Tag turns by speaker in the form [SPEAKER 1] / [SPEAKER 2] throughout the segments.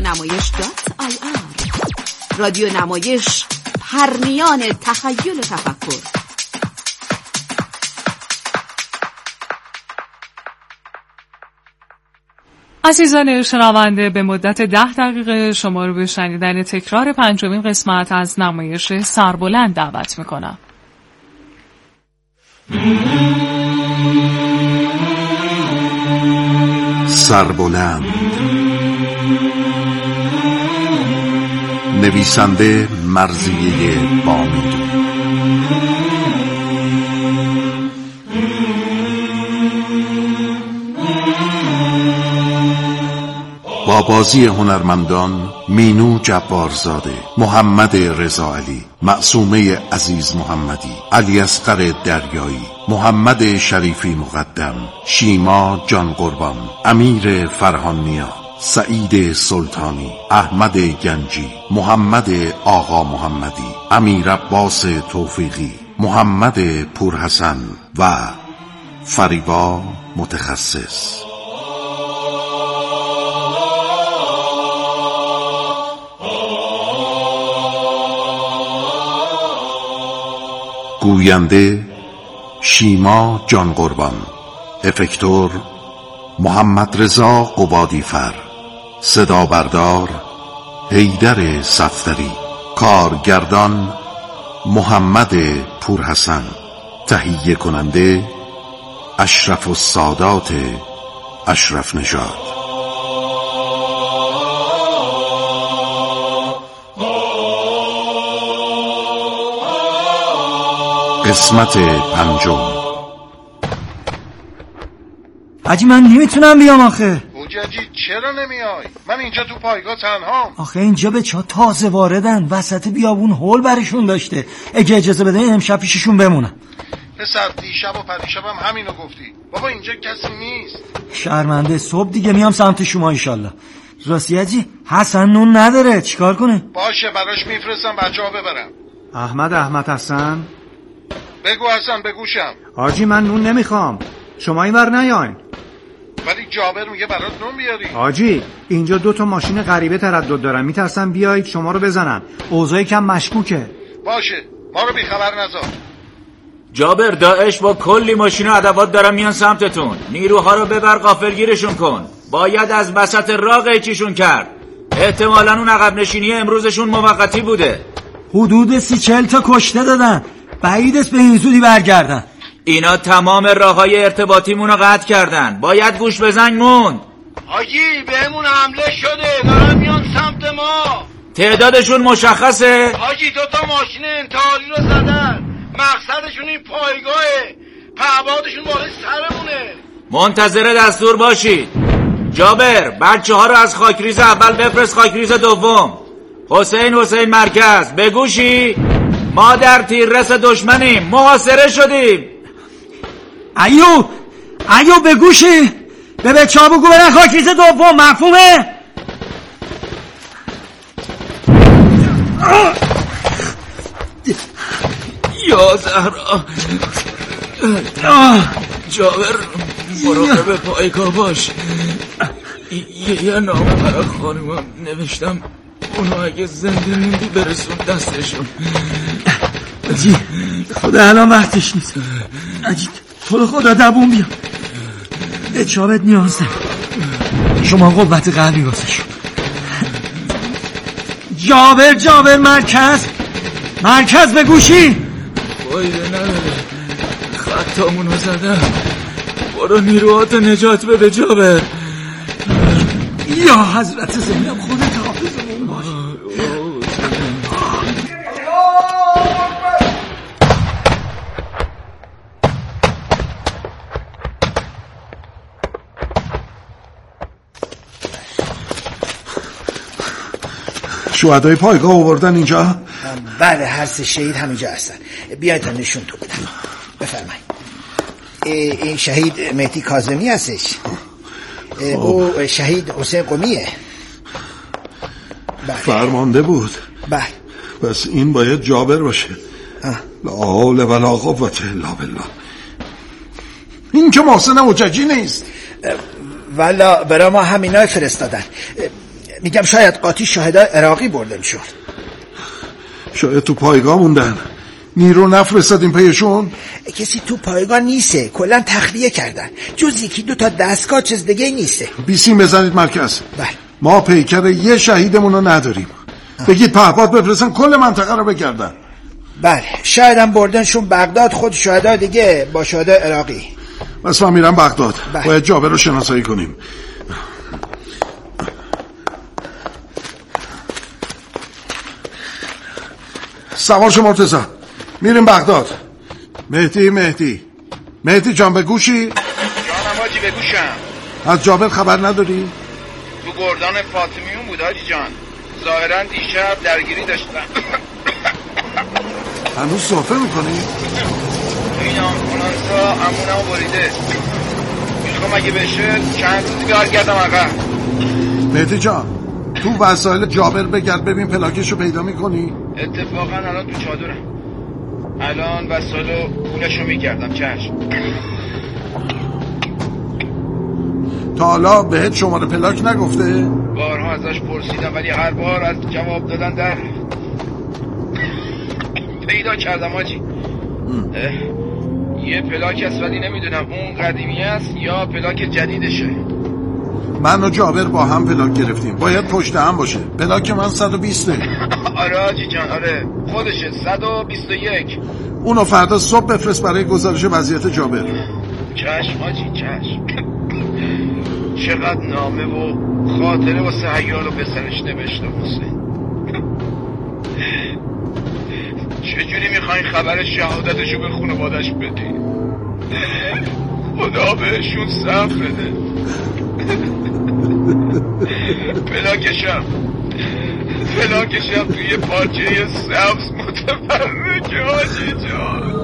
[SPEAKER 1] رادیونمایش.ir. رادیو نمایش، پرنیان تخیل و تفکر.
[SPEAKER 2] عزیزان شنونده، به مدت 10 دقیقه شما رو به شنیدن تکرار 5مین قسمت از نمایش سربلند دعوت میکنم.
[SPEAKER 3] سربلند، نویسنده مرضیه بامیری، با بازی هنرمندان مینو جبارزاده، محمد رضا علی، معصومه عزیز محمدی، علی اصغر دریایی، محمد شریفی مقدم، شیما جان قربان، امیر فرهانیا، سعید سلطانی، احمد گنجی، محمد آقا محمدی، امیر عباس توفیقی، محمد پورحسن و فریبا متخصص. گوینده شیما جان قربان، افکتور محمد رضا قبادیفر، صدا بردار حیدر صفدری، کارگردان محمد پورحسن، تهیه کننده اشرف السادات اشرف نژاد. قسمت 5.
[SPEAKER 4] حاجی من نمیتونم بیام آخه.
[SPEAKER 5] حاجی چرا نمیای؟ من اینجا تو پایگاه تنهام.
[SPEAKER 4] آخه اینجا به چا تازه واردن، وسط بیابون هول برشون داشته. اگه اجازه بده امشب پیششون بمونم.
[SPEAKER 5] پسر دیشب و پریشبم همینو گفتی. بابا اینجا کسی نیست.
[SPEAKER 4] شرمنده، صبح دیگه میام سمت شما ایشالله. راستی حاجی حسن نون نداره، چیکار کنه؟
[SPEAKER 5] باشه براش میفرستم بچه‌ها ببرم.
[SPEAKER 6] احمد حسن،
[SPEAKER 5] بگو حسن بگوشم.
[SPEAKER 6] حاجی من نون نمیخوام، شما اینور نیاین.
[SPEAKER 5] ولی جابر میگه برات نون بیاری.
[SPEAKER 6] حاجی اینجا 2 ماشین غریبه تردد دارن، میترسن بیایید شما رو بزنن. اوضاع کم مشکوکه.
[SPEAKER 5] باشه ما رو بیخبر نذار.
[SPEAKER 7] جابر داعش با کلی ماشین و ادوات دارن میان سمتتون. نیروها رو ببر غافلگیرشون کن. باید از وسط راه قیچیشون کرد. احتمالاً اون عقب نشینی امروزشون موقتی بوده.
[SPEAKER 4] حدود 30-40 تا کشته دادن، بعید است به این زودی برگردن.
[SPEAKER 7] اینا تمام راههای ارتباطیمون رو قطع کردن. باید گوش بزنگ موند.
[SPEAKER 5] حاجی بهمون حمله شده، دارن میان سمت ما.
[SPEAKER 7] تعدادشون مشخصه؟
[SPEAKER 5] حاجی 2 ماشین انتحاری رو زدن. مقصدشون این پایگاهه. پهبادشون بالای سرمونه.
[SPEAKER 7] منتظر دستور باشید. جابر بچه‌ها رو از خاکریز اول بفرست خاکریز دوم. حسین مرکز، بگوشی ما در تیررس دشمنیم، محاصره شدیم.
[SPEAKER 4] ایو بگوشی به بچه‌ها بگو برن خاکریز دوم، مفهومه؟
[SPEAKER 7] یا زهرا. جابر مراقب پایگاه باش. یه نامه برای خانومم نوشتم، اونو اگه زنده موندی برسون دستشون.
[SPEAKER 4] اجی خدا الان وقتش نیست. اجی تو رو خدا دووم بیا، به چابت نیاز دارم. شما قوت قلبی واسه شد. جابر مرکز به گوشی.
[SPEAKER 7] فایده نداره، خطامونو زدم. برو نیروهات نجات بده جابر.
[SPEAKER 4] یا حضرت زینب خودت حافظمون باش.
[SPEAKER 3] شهدای پایگاه آوردن اینجا؟
[SPEAKER 8] بله هر 3 شهید همینجا هستن. بیاید تا نشون تو بدم. بفرمایید. این شهید مهدی کاظمی هستش. او شهید حسین قمیه.
[SPEAKER 3] بله. فرمانده بود.
[SPEAKER 8] بله.
[SPEAKER 3] پس این باید جابر باشه. لا حول ولا قوة الا بالله. این که محسن حججی نیست.
[SPEAKER 8] والا برای ما همینا فرستادن. میگم شاید قاطی شاهدای عراقی برده میشد.
[SPEAKER 3] شاید تو پایگاه موندن. نیرو نفرستادیم پیشون؟
[SPEAKER 8] کسی تو پایگاه نیسته، کلا تخلیه کردن، جز یکی دو تا دستگاه چیز دیگه نیسته.
[SPEAKER 3] بیسیم بزنید مرکز.
[SPEAKER 8] بله.
[SPEAKER 3] ما پیکر یه شهیدمون رو نداریم. بگید پهپاد بفرستن کل منطقه رو بگردن.
[SPEAKER 8] بله، شاید هم بردنشون بغداد، خود شهدا دیگه با شهدای عراقی.
[SPEAKER 3] بس من میرم بغداد.
[SPEAKER 8] بله.
[SPEAKER 3] باید جابر رو شناسایی کنیم. سوار شو مرتضی، میریم بغداد. مهدی جان به گوشی؟
[SPEAKER 5] جانم حاجی به گوشم.
[SPEAKER 3] از جابر خبر نداری؟
[SPEAKER 5] تو گردان فاطمیون بود حاجی جان. ظاهرا دیشب درگیری داشتن.
[SPEAKER 3] هنوز صحفه میکنی؟
[SPEAKER 5] این آمبولانسا امونمو بریده. میخوام اگه بشه چند روزی برگردم عقب.
[SPEAKER 3] مهدی جان تو وسایل جابر بگرد ببین پلاکشو پیدا میکنی؟
[SPEAKER 5] اتفاقا الان تو چادرم. الان وسایل پولشو میگردم. چشم.
[SPEAKER 3] تا حالا بهت شماره پلاک نگفته؟
[SPEAKER 5] بارها ازش پرسیدم ولی هر بار از جواب دادن در پیدا کردم حاجی. یه پلاک هست ولی نمیدونم اون قدیمی است یا پلاک جدیدشه.
[SPEAKER 3] من و جابر با هم پلاک گرفتیم، باید پشت هم باشه. پلاک من 120.
[SPEAKER 5] آره حاجی جان، آره خودشه 121.
[SPEAKER 3] اونو فردا صبح بفرست برای گزارش وضعیت جابر.
[SPEAKER 5] چشم حاجی چشم. چقدر نامه و خاطره واسه حیال و پسرش نوشته حسین. چجوری میخواین خبر شهادتشو به خانوادش بدی؟ خدا بهشون صبر بده. پلاکشم توی پارچه سبز متفرقه حاجی جان.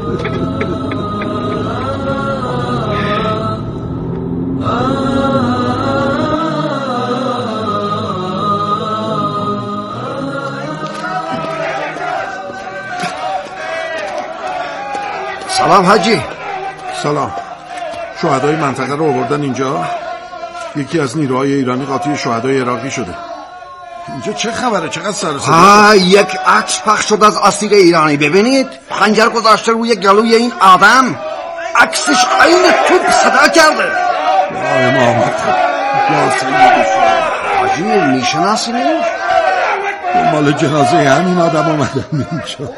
[SPEAKER 9] سلام حاجی.
[SPEAKER 3] سلام. شهدای منطقه رو آوردن اینجا؟ یکی از نیروهای ایرانی قاطی شهدای عراقی شده. اینجا چه خبره؟ چقدر سر و صدا؟
[SPEAKER 9] یک عکس پخش شد از اسیر ایرانی. ببینید خنجر گذاشته روی گلوی این آدم. عکسش عین توپ صدا کرده.
[SPEAKER 3] یا امام یا سید
[SPEAKER 9] حاجی میشناسینش؟
[SPEAKER 3] مال جنازه همین آدم اومدن اینجا.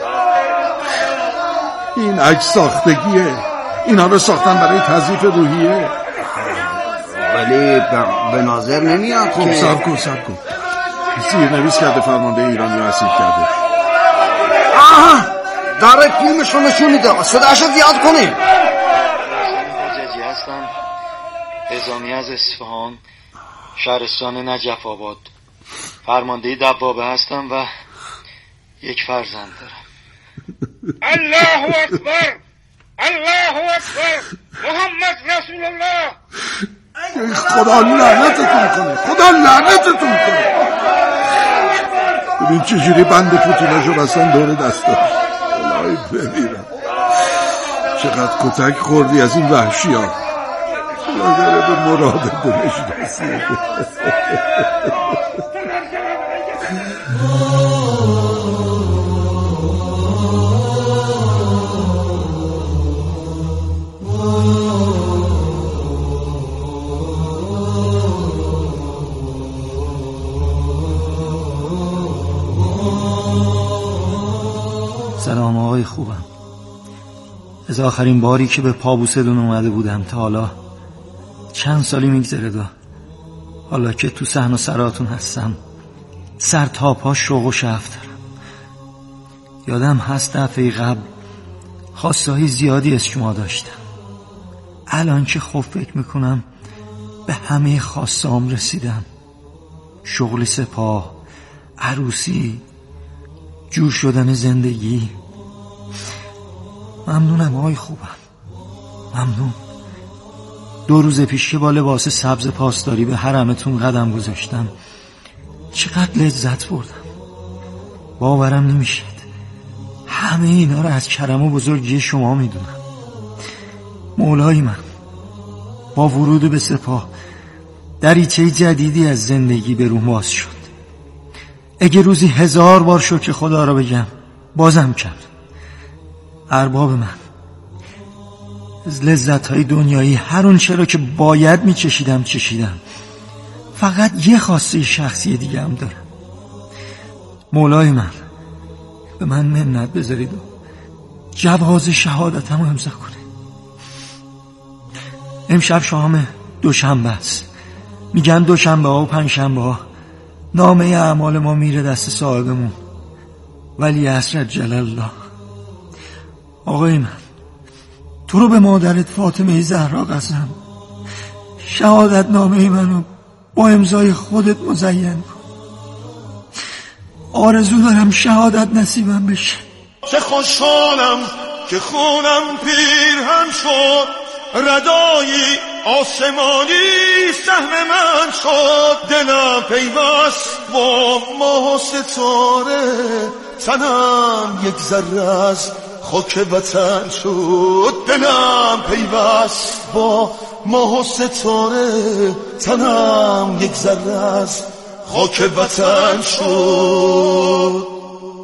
[SPEAKER 3] این عکس ساختگیه. اینا رو ساختن برای تضعیف روحیه.
[SPEAKER 9] ولی به نظر نمیاد که...
[SPEAKER 3] صبر کن زیرنویس کرده فرمانده ایرانی رو اسیر کرده.
[SPEAKER 9] آها داره فیلمش رو نشون میده. صداشو زیاد کنیم.
[SPEAKER 10] حججی هستم، نظامی از اصفهان، شهرستان نجف آباد. فرمانده دبابه هستم و یک فرزند دارم.
[SPEAKER 5] الله اکبر، الله اکبر، محمد رسول الله.
[SPEAKER 3] خدا لعنتتون کنه. ببین چجوری بند پوتیناشو بستن دور دستاش. الهی بمیرم. چقدر کتک خوردی از این وحشی ها. خدا داره به مراد دلش رسیده.
[SPEAKER 4] سلام آقای خوبم. از آخرین باری که به پابوسدون اومده بودم تا حالا چند سالی میگذره حالا که تو صحن و سراتون هستم سر تا پا شوق و شعف دارم. یادم هست دفعه قبل خواستهای زیادی از شما داشتم. الان که خوب فکر میکنم به همه خواستهام رسیدم. شغل سپاه، عروسی، جور شدن زندگی. ممنونم آقای خوبم، ممنون. 2 روز پیش که با لباس سبز پاسداری به حرمتون قدم گذاشتم چقدر لذت بردم. باورم نمیشد. همه اینا رو از کرم و بزرگی شما میدونم. مولای من، با ورود به سپاه دریچه جدیدی از زندگی به روم باز شد. اگه روزی 1000 بار شکر خدا را بگم بازم کرد. ارباب من، از لذت‌های دنیایی هر اون چرا که باید می‌چشیدم چشیدم. فقط یه خواسته شخصی دیگه هم دارم. مولای من، به من منت بذارید و جواز شهادتم رو امضا کنه. امشب شام دوشنبه است. میگن دوشنبه ها و پنجشنبه ها نامه اعمال ما میره دست صاحبمون ولی حضرت جلال الله. آقای من، تو رو به مادرت فاطمه زهرا قسم، شهادت نامه منو با امضای خودت مزین کن. آرزو دارم شهادت نصیبم بشه.
[SPEAKER 11] چه خوشحالم که خونم پیرهن شد، ردایی آسمانی سهم من شد. دلم پیوست با ماه و ستاره، تنم یک ذره از خاک وطن شد. دلم پیوست با ماه و ستاره، تنم یک ذره از خاک وطن شد.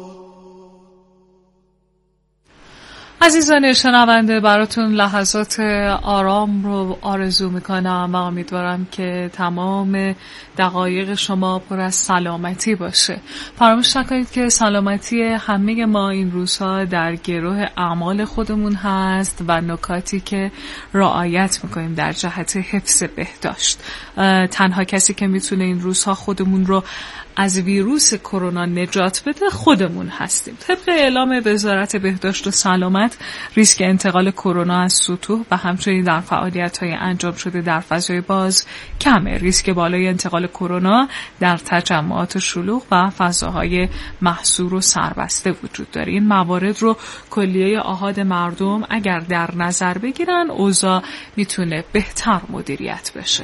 [SPEAKER 2] عزیزان شنونده، براتون لحظات آرام رو آرزو میکنم و امیدوارم که تمام دقایق شما پر از سلامتی باشه. فراموش نکنید که سلامتی همه ما این روزها در گروه اعمال خودمون هست و نکاتی که رعایت میکنیم در جهت حفظ بهداشت. تنها کسی که میتونه این روزها خودمون رو از ویروس کرونا نجات بده خودمون هستیم. طبق اعلام وزارت بهداشت و سلامت، ریسک انتقال کرونا از سطوح و همچنین در فعالیت‌های انجام شده در فضای باز کمه. ریسک بالای انتقال کرونا در تجمعات شلوغ و فضاهای محصور و سربسته وجود داره. این موارد رو کلیه آحاد مردم اگر در نظر بگیرن، اوضاع میتونه بهتر مدیریت بشه.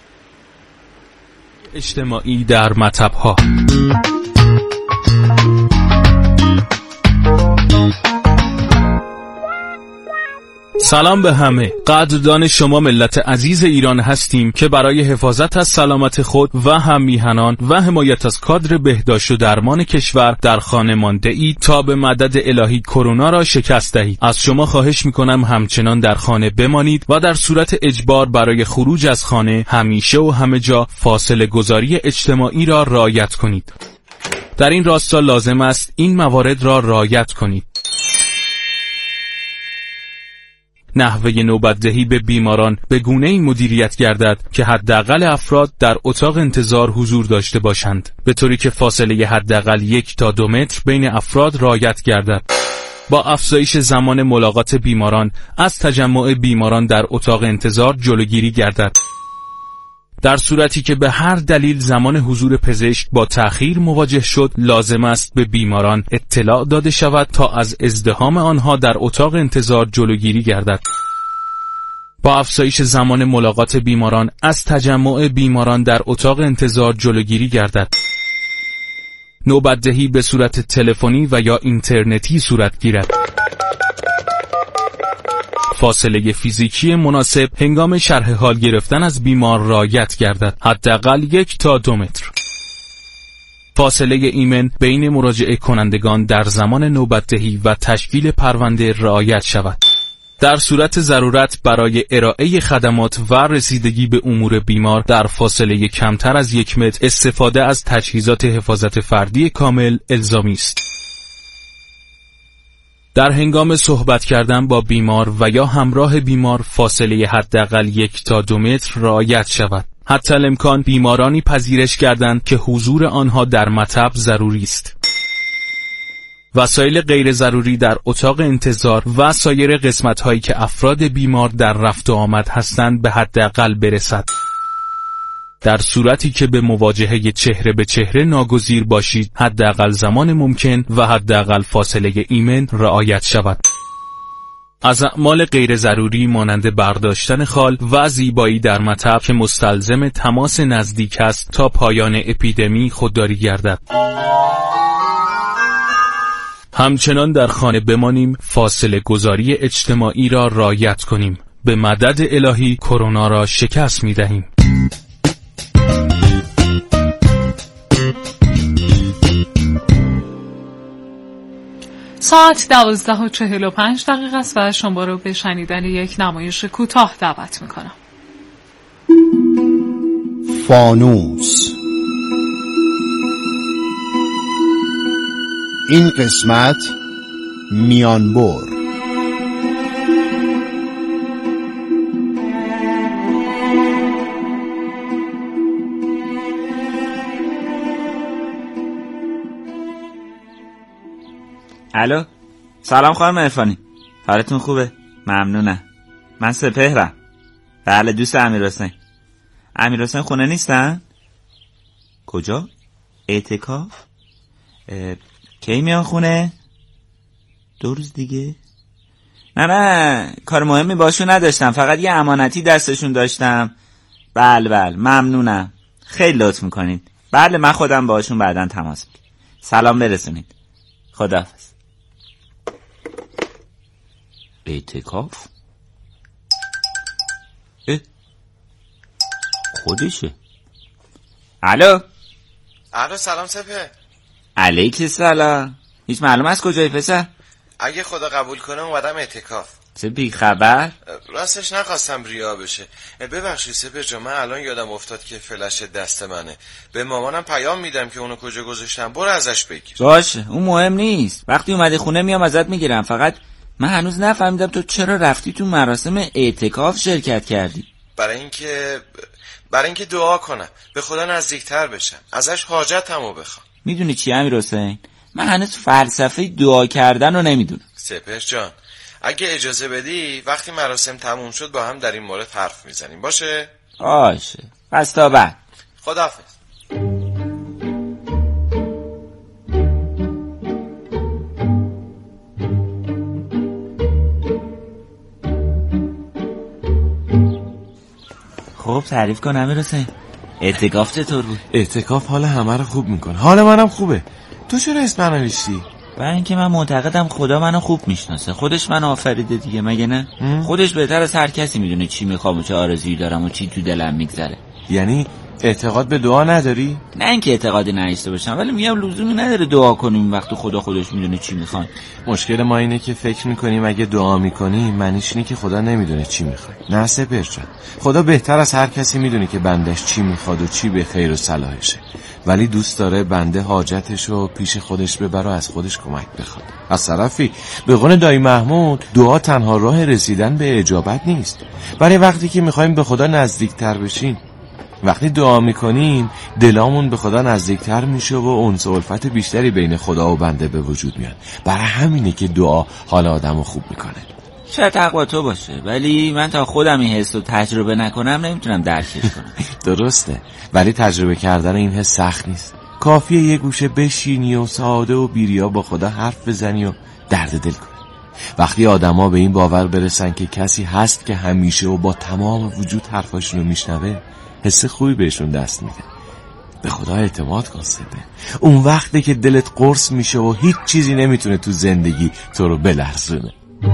[SPEAKER 12] اجتماعی در مطب‌ها. سلام به همه. قدردان شما ملت عزیز ایران هستیم که برای حفاظت از سلامت خود و هم میهنان و حمایت از کادر بهداشت و درمان کشور در خانه مانده اید تا به مدد الهی کرونا را شکست دهید. از شما خواهش میکنم همچنان در خانه بمانید و در صورت اجبار برای خروج از خانه همیشه و همه جا فاصله گذاری اجتماعی را رعایت کنید. در این راستا لازم است این موارد را رعایت کنید. نحوه نوبت‌دهی به بیماران به گونه‌ای مدیریت گردد که حداقل افراد در اتاق انتظار حضور داشته باشند، به طوری که فاصله حداقل 1 تا 2 متر بین افراد رعایت گردد. با افزایش زمان ملاقات بیماران از تجمع بیماران در اتاق انتظار جلوگیری گردد. در صورتی که به هر دلیل زمان حضور پزشک با تأخیر مواجه شد، لازم است به بیماران اطلاع داده شود تا از ازدحام آنها در اتاق انتظار جلوگیری گردد. با افزایش زمان ملاقات بیماران از تجمع بیماران در اتاق انتظار جلوگیری گردد. نوبت‌دهی به صورت تلفنی و یا اینترنتی صورت گیرد. فاصله فیزیکی مناسب هنگام شرح حال گرفتن از بیمار رعایت گردد، حداقل 1 تا 2 متر. فاصله ایمن بین مراجعه کنندگان در زمان نوبت‌دهی و تشکیل پرونده رعایت شود. در صورت ضرورت برای ارائه خدمات و رسیدگی به امور بیمار در فاصله کمتر از 1 متر استفاده از تجهیزات حفاظت فردی کامل الزامی است. در هنگام صحبت کردن با بیمار و یا همراه بیمار فاصله حداقل 1 تا 2 متر رعایت شود. حتی الامکان بیمارانی پذیرش کردند که حضور آنها در مطب ضروری است. وسایل غیر ضروری در اتاق انتظار و سایر قسمت‌هایی که افراد بیمار در رفت و آمد هستند به حداقل برسد. در صورتی که به مواجهه چهره به چهره ناگزیر باشید، حداقل زمان ممکن و حداقل فاصله ایمن رعایت شود. از اعمال غیر ضروری مانند برداشتن خال و زیبایی در مطب که مستلزم تماس نزدیک است تا پایان اپیدمی خودداری گردد. همچنان در خانه بمانیم، فاصله گذاری اجتماعی را رعایت کنیم. به مدد الهی کرونا را شکست می‌دهیم.
[SPEAKER 2] ساعت 12:45 است و شما رو به شنیدن یک نمایش کوتاه دعوت میکنم.
[SPEAKER 13] فانوس. این قسمت میانبر.
[SPEAKER 7] الو، سلام خانم عرفانی، حالتون خوبه؟ ممنونم. من سپهرم. بله، دوست امیرحسین. امیرحسین خونه نیستن؟ کجا؟ اعتکاف؟ کی میان خونه؟ 2 روز دیگه؟ نه کار مهمی باشون نداشتم، فقط یه امانتی دستشون داشتم. بله ممنونم، خیلی لطف میکنید. بله من خودم باشون بعداً تماس میگیرم. سلام برسونید. خداحافظ. اعتکاف؟ خودشه. الو
[SPEAKER 5] سلام سپه.
[SPEAKER 7] علیک سلام. هیچ معلوم است کجایی پسر؟
[SPEAKER 5] اگه خدا قبول کنه اومدم اعتکاف.
[SPEAKER 7] چه بی خبر؟
[SPEAKER 5] راستش نخواستم ریا بشه. ببخشید سپه جان، من الان یادم افتاد که فلش دست منه. به مامانم پیام میدم که اونو کجا گذاشتم، برو ازش بگیر.
[SPEAKER 7] باشه، اون مهم نیست. وقتی اومدی خونه میام ازت میگیرم. فقط من هنوز نفهمیدم تو چرا رفتی تو مراسم اعتکاف شرکت کردی.
[SPEAKER 5] برای اینکه دعا کنم، به خدا نزدیکتر بشم، ازش حاجتمو بخوام.
[SPEAKER 7] میدونی چی امیرحسین؟ من هنوز فلسفه دعا کردن رو نمیدونم.
[SPEAKER 5] سپهر جان، اگه اجازه بدی وقتی مراسم تموم شد با هم در این مورد حرف میزنیم. باشه؟
[SPEAKER 7] پس تا بعد.
[SPEAKER 5] خداحافظ.
[SPEAKER 7] خب تعریف کن امیرحسین، اعتکاف چطور بود؟
[SPEAKER 14] اعتکاف حال همه رو خوب میکنه. حال منم خوبه. تو چرا اسم منو نوشتی؟
[SPEAKER 7] برای اینکه من معتقدم خدا منو خوب میشناسه. خودش منو آفریده دیگه، مگه نه؟ خودش بهتر از هر کسی میدونه چی میخوام و چه آرزویی دارم و چی تو دلم میگذره.
[SPEAKER 14] یعنی اعتقاد به دعا نداری؟
[SPEAKER 7] نه اینکه اعتقادی نداشته باشم، ولی میگم لزومی نداره دعا کنیم وقتی خدا خودش میدونه چی میخوام.
[SPEAKER 14] مشکل ما اینه که فکر میکنیم اگه دعا میکنیم معنیش اینه که خدا نمیدونه چی میخواد. نه سپهر جان، خدا بهتر از هر کسی میدونه که بندش چی میخواد و چی به خیر و صلاحشه، ولی دوست داره بنده حاجتشو پیش خودش ببره و از خودش کمک بخواد. از طرفی به قول دایی محمود، دعا تنها راه رسیدن به اجابت نیست. برای وقتی که میخوایم به خدا نزدیکتر بشیم، وقتی دعا میکنیم دلامون به خدا نزدیکتر میشه و انس و الفت بیشتری بین خدا و بنده به وجود میاد. برای همینه که دعا حال آدمو خوب میکنه.
[SPEAKER 7] شاید حق با تو باشه، ولی من تا خودم این حس رو تجربه نکنم نمیتونم درکش کنم.
[SPEAKER 14] درسته، ولی تجربه کردن این حس سخت نیست. کافیه یه گوشه بشینی و ساده و بیریا با خدا حرف بزنی و درد دل کنی. وقتی آدما به این باور برسن که کسی هست که همیشه و با تمام وجود حرفاشونو میشنوه، حس خوبی بهشون دست میده. به خدا اعتماد کن سپه. اون وقته که دلت قرص میشه و هیچ چیزی نمیتونه تو زندگی تو رو بلرزونه.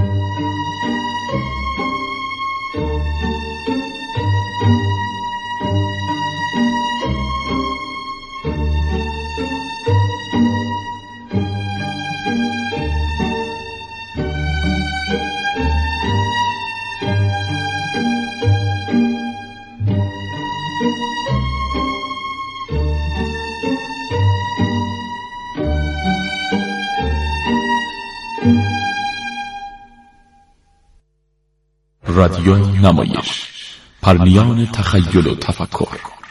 [SPEAKER 15] رادیو نمایش، پرنیان تخیل و تفکر.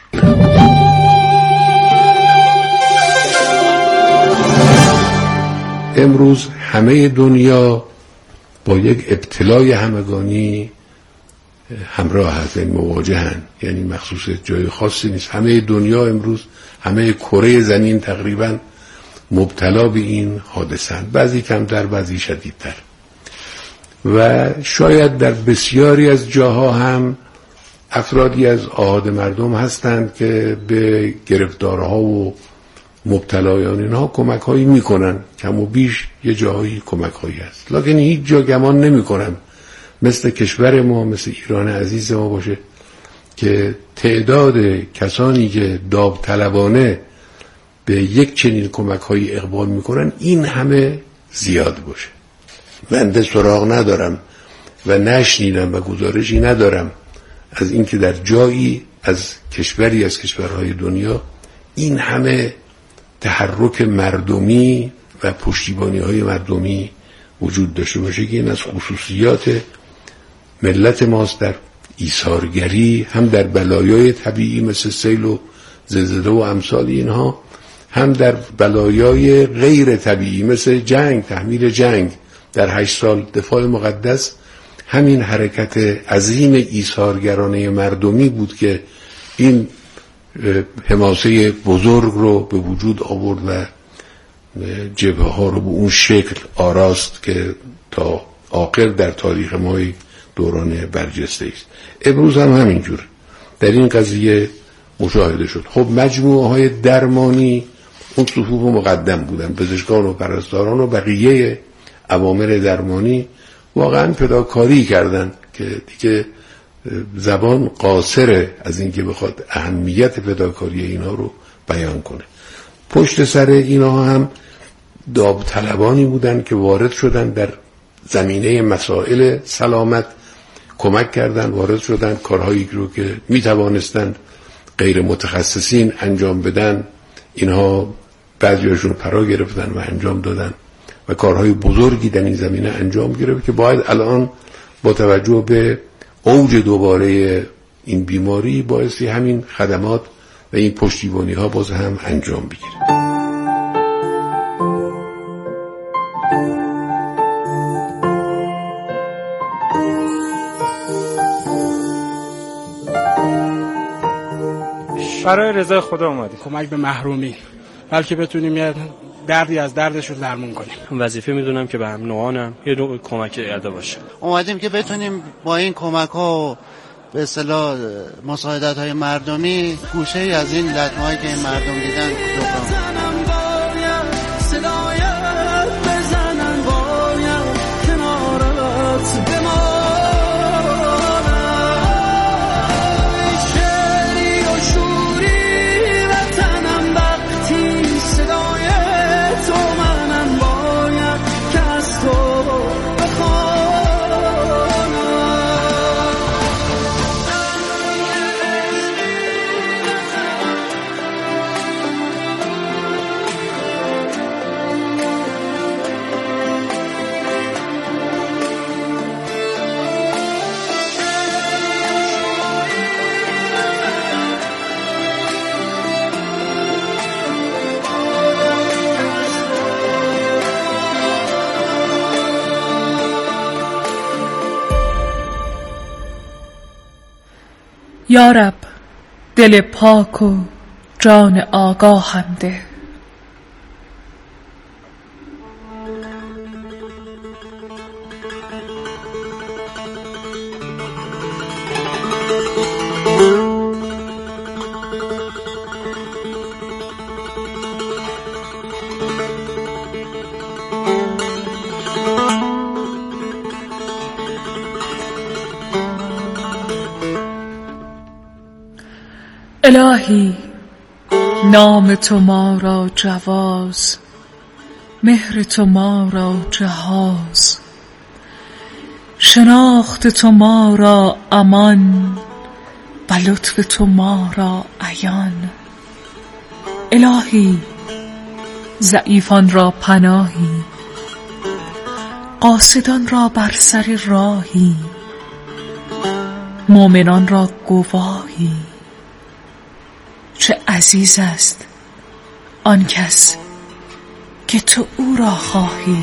[SPEAKER 3] امروز همه دنیا با یک ابتلای همگانی همراه هست، یعنی مواجهن، یعنی مخصوص جای خاصی نیست. همه دنیا امروز، همه کره زمین تقریبا مبتلا به این حادثه‌اند، بعضی کمتر بعضی شدیدتر. و شاید در بسیاری از جاها هم افرادی از احاد مردم هستند که به گرفتارها و مبتلایان اینها کمک هایی میکنن، کم و بیش یه جاهایی کمک هایی هست، لکن هیچ جا گمان نمی کنم مثل کشور ما، مثل ایران عزیز ما باشه که تعداد کسانی که داوطلبانه به یک چنین کمک هایی اقبال میکنن این همه زیاد باشه. من سراغ ندارم و نشنیدم و گزارشی ندارم از اینکه در جایی از کشوری از کشورهای دنیا این همه تحرک مردمی و پشتیبانی‌های مردمی وجود داشته باشه که این از خصوصیات ملت ماست در ایثارگری، هم در بلایای طبیعی مثل سیل و زلزله و امثال اینها، هم در بلایای غیر طبیعی مثل جنگ، تحمیل جنگ در 8 سال دفاع مقدس. همین حرکت عظیم ایثارگرانه مردمی بود که این حماسه بزرگ رو به وجود آورد و جبهه ها رو به اون شکل آراست که تا آخر در تاریخ ما دوران برجسته است. امروز هم همینجور در این قضیه مشاهده شد. خب مجموعه های درمانی اون صفوف مقدم بودن، پزشکان و پرستاران و بقیه عوامل درمانی واقعا فداکاری کردن که دیگه زبان قاصره از اینکه بخواد اهمیت فداکاری اینا رو بیان کنه. پشت سر اینا هم داوطلبانی بودن که وارد شدن در زمینه مسائل سلامت، کمک کردن، وارد شدن کارهایی رو که میتوانستن غیر متخصصین انجام بدن، اینها بعضیاشون فرا گرفتن و انجام دادن و کارهای بزرگی در این زمینه انجام گرفت که باید الان با توجه به اوج دوباره این بیماری بایستی همین خدمات و این پشتیبانی ها باز هم انجام بگیره.
[SPEAKER 16] برای رضای خدا اومدیم کمک به محرومی، بلکه بتونیم یه دردی از دردشون درمون کنیم.
[SPEAKER 17] وظیفه میدونم که به هم نوعانم یه نوع کمک کرده باشه.
[SPEAKER 18] اومدیم که بتونیم با این کمک ها و به اصطلاح مساعدت های مردمی گوشه ای از این لطمه‌هایی که این مردم دیدن
[SPEAKER 2] یا رب دل پاک و جان آگاهم ده. الهی نام تو ما را جواز، مهر تو ما را جهاز، شناخت تو ما را امان و لطف تو ما را عیان. الهی ضعیفان را پناهی، قاصدان را بر سر راهی، مؤمنان را گواهی. چه عزیز است آن کس که تو او را خواهی.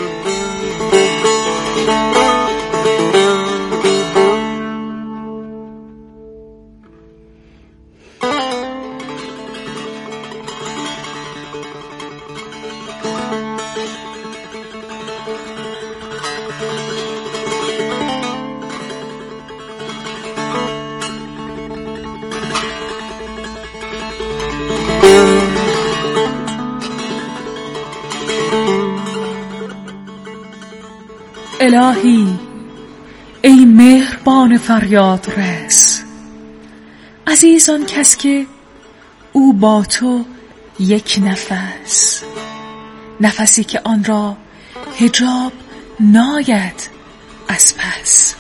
[SPEAKER 2] الهی ای مهربان فریاد رس، عزیز آن کس که او با تو یک نفس، نفسی که آن را حجاب ناید از پس.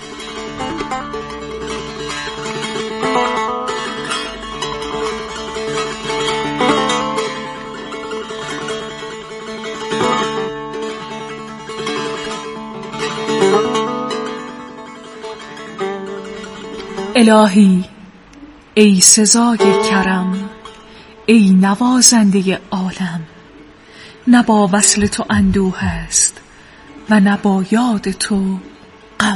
[SPEAKER 2] الهی ای سزای کرم، ای نوازنده عالم، نه با وصل تو اندوه است و نه با یاد تو غم.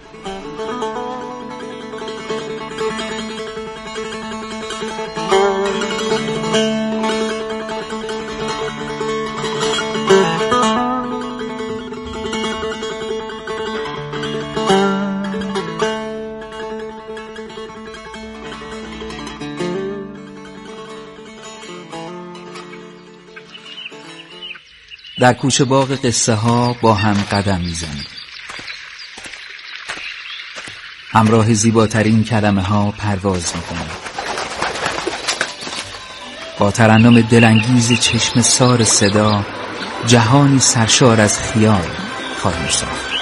[SPEAKER 19] در کوچه باغ قصه ها با هم قدم میزنیم. همراه زیباترین کلمه ها پرواز میکنیم. با ترنم دلانگیز چشم سار صدا جهانی سرشار از خیال خواهیم ساخت.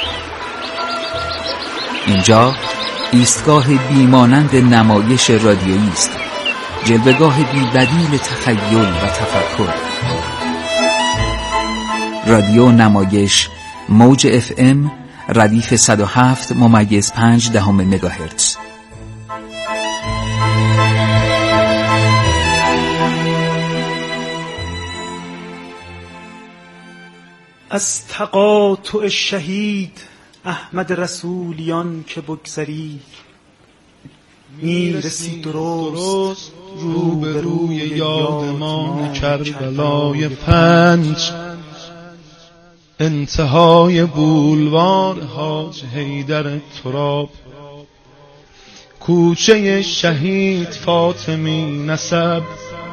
[SPEAKER 19] اینجا ایستگاه بیمانند نمایش رادیویی است، جلوه‌گاه بی‌بدیل تخیل و تفکر. رادیو نمایش، موج FM، ردیف 107.5 مگاهرتز.
[SPEAKER 20] از تقاطع شهید احمد رسولیان که بگذری، میرسی درست روبروی یادمان کربلای 5، انتهای بولوار حاج حیدر تراب، کوچه شهید فاطمی نسب،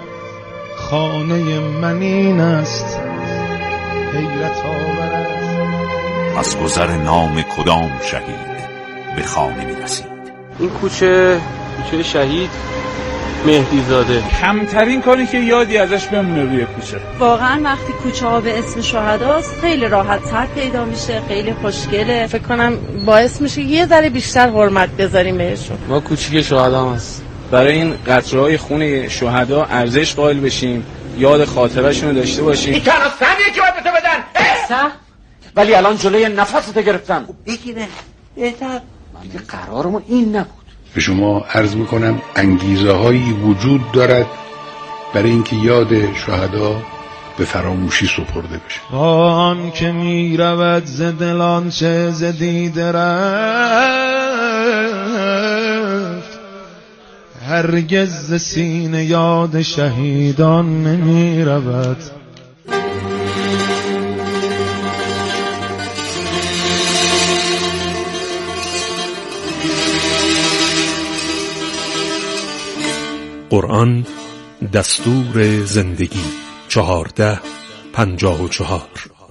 [SPEAKER 20] خانه من این است حیرت آور.
[SPEAKER 21] از گذر نام کدام شهید به خانه می رسید؟
[SPEAKER 17] این کوچه شهید مهدی زاده. کمترین کاری که یادی ازش بمونه روی کوچه.
[SPEAKER 22] واقعا وقتی کوچه ها به اسم شهداست خیلی راحت تر پیدا میشه، خیلی خوشگله. فکر کنم باعث میشه یه ذره بیشتر حرمت بذاریم بهشون.
[SPEAKER 17] ما کوچیک شهدا هست، برای این قطره‌های خون شهدا ارزش قائل بشیم، یاد خاطره‌شون رو داشته باشیم.
[SPEAKER 7] این تنها سمیه که باید به تو بدن. ولی الان جلوی نفستو گرفتن. بگیره بهتر. دیگه قرارمون این نبود.
[SPEAKER 23] به شما عرض میکنم انگیزه هایی وجود دارد برای اینکه یاد شهدا به فراموشی سپرده بشه.
[SPEAKER 11] آن که می رود ز دلان چه ز دیده رفت، هرگز ز سینه یاد شهیدان نمی رود.
[SPEAKER 24] قرآن دستور زندگی 1454.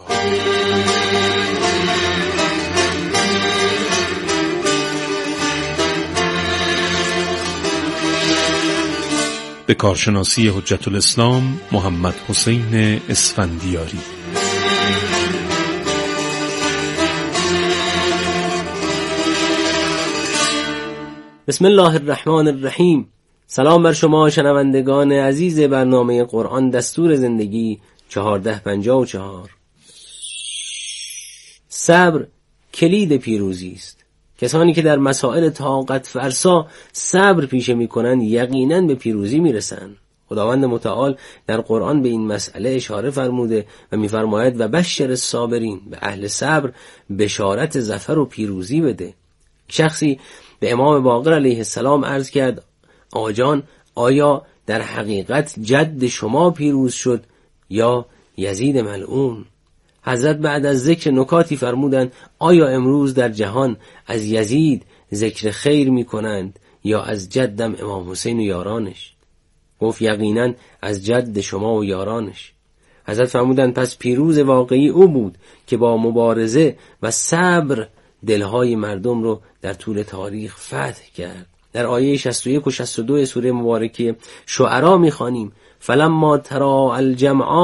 [SPEAKER 24] به کارشناسی حجت الاسلام محمد حسین اسفندیاری.
[SPEAKER 25] بسم الله الرحمن الرحیم. سلام بر شما شنوندگان عزیز برنامه قرآن دستور زندگی 1454. صبر کلید پیروزی است. کسانی که در مسائل طاقت فرسا صبر پیشه می‌کنند یقیناً به پیروزی می‌رسند. خداوند متعال در قرآن به این مسئله اشاره فرموده و می‌فرماید و بشر الصابرین، به اهل صبر بشارت ظفر و پیروزی بده. شخصی به امام باقر علیه السلام عرض کرد: آقا جان، آیا در حقیقت جد شما پیروز شد یا یزید ملعون؟ حضرت بعد از ذکر نکاتی فرمودند: آیا امروز در جهان از یزید ذکر خیر می کنند یا از جدم امام حسین و یارانش؟ گفت یقینا از جد شما و یارانش. حضرت فرمودند پس پیروز واقعی او بود که با مبارزه و صبر دلهای مردم رو در طول تاریخ فتح کرد. در آیه 61 و 62 سوره مبارکه شعرا می‌خوانیم: فلما ترى الجمعان